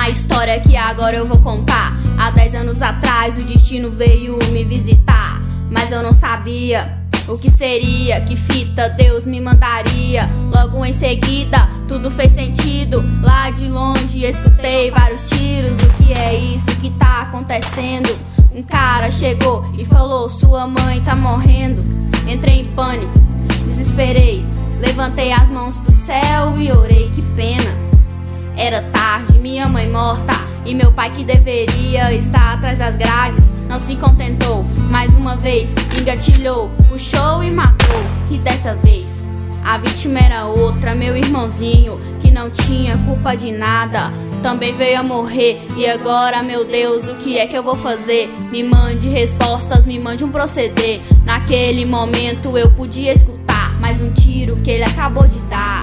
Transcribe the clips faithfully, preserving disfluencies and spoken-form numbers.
A história que agora eu vou contar. Há dez anos atrás o destino veio me visitar, mas eu não sabia o que seria, que fita Deus me mandaria. Logo em seguida tudo fez sentido. Lá de longe escutei vários tiros. O que é isso que tá acontecendo? Um cara chegou e falou: sua mãe tá morrendo. Entrei em pânico, desesperei, levantei as mãos pro céu e orei. Que pena, era tarde, minha mãe morta e meu pai, que deveria estar atrás das grades, não se contentou. Mais uma vez engatilhou, puxou e matou. E dessa vez a vítima era outra, meu irmãozinho, que não tinha culpa de nada, também veio a morrer. E agora, meu Deus, o que é que eu vou fazer? Me mande respostas, me mande um proceder. Naquele momento eu podia escutar mais um tiro que ele acabou de dar.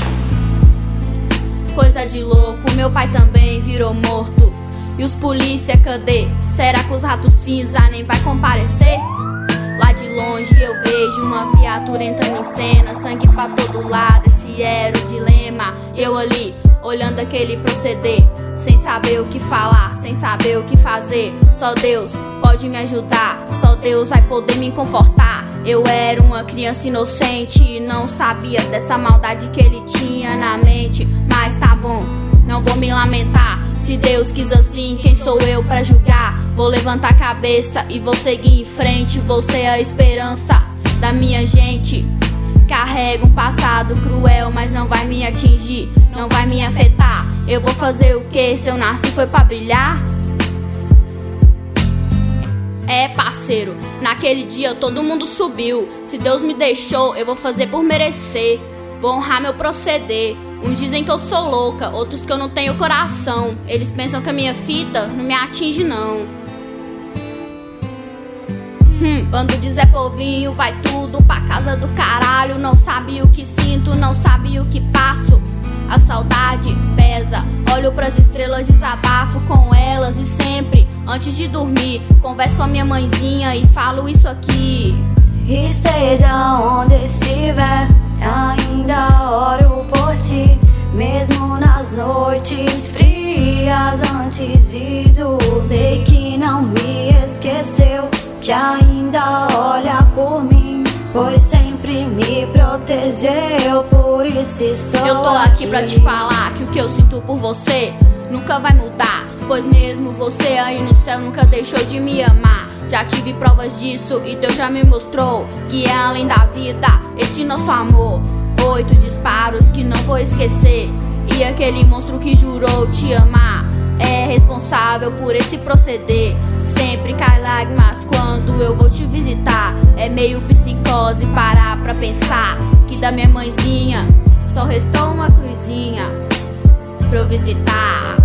Coisa de louco, meu pai também virou morto. E os polícia, cadê? Será que os ratos cinza nem vai comparecer? Lá de longe eu vejo uma viatura entrando em cena, sangue pra todo lado, esse era o dilema. Eu ali, olhando aquele proceder, sem saber o que falar, sem saber o que fazer. Só Deus pode me ajudar, só Deus vai poder me confortar. Eu era uma criança inocente e não sabia dessa maldade que ele tinha na mente. Mas tá bom, não vou me lamentar. Se Deus quis assim, quem sou eu pra julgar? Vou levantar a cabeça e vou seguir em frente. Vou ser a esperança da minha gente. Carrego um passado cruel, mas não vai me atingir, não vai me afetar. Eu vou fazer o que? Se eu nasci foi pra brilhar? É, parceiro, naquele dia todo mundo subiu. Se Deus me deixou, eu vou fazer por merecer. Vou honrar meu proceder. Uns dizem que eu sou louca, outros que eu não tenho coração. Eles pensam que a minha fita não me atinge não. Hum, bando de Zé Povinho, vai tudo pra casa do caralho. Não sabe o que sinto, não sabe o que passo. A saudade pesa, olho pras estrelas, desabafo com elas. E sempre, antes de dormir, converso com a minha mãezinha e falo isso aqui: esteja onde estiver, ainda oro por ti. Mesmo nas noites frias antes de dormir, que não me esqueceu, que ainda olha por mim, pois sempre me protegeu, por isso estou Eu tô aqui pra te falar que o que eu sinto por você nunca vai mudar, pois mesmo você aí no céu nunca deixou de me amar. Já tive provas disso e Deus já me mostrou que é além da vida esse nosso amor. Oito disparos que não vou esquecer, e aquele monstro que jurou te amar é responsável por esse proceder. Sempre cai lágrimas quando eu vou te visitar. É meio psicose parar pra pensar que da minha mãezinha só restou uma cruzinha pra eu visitar.